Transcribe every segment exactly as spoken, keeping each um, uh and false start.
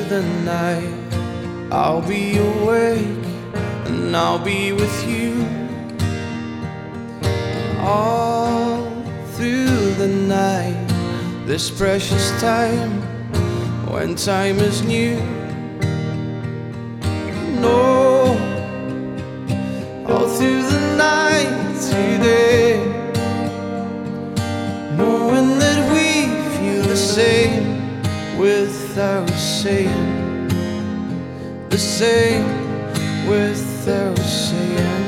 the night. I'll be awake and I'll be with you all through the night. This precious time, when time is new. No, all through the night today, knowing that we feel the same without saying, the same without saying.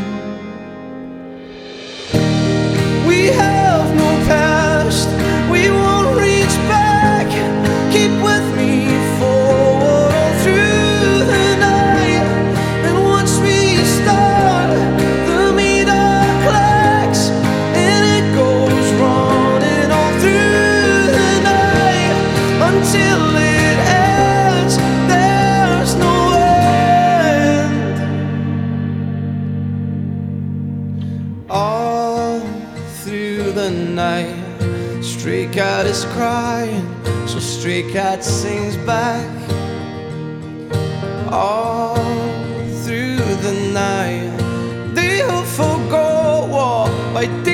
We have no past, we won't reach back. Keep with me forward all through the night. And once we start, the meter clicks and it goes running all through the night until it ends. There's no end. All through the night, stray cat is crying, so stray cat sings back. All through the night, they have forgot what by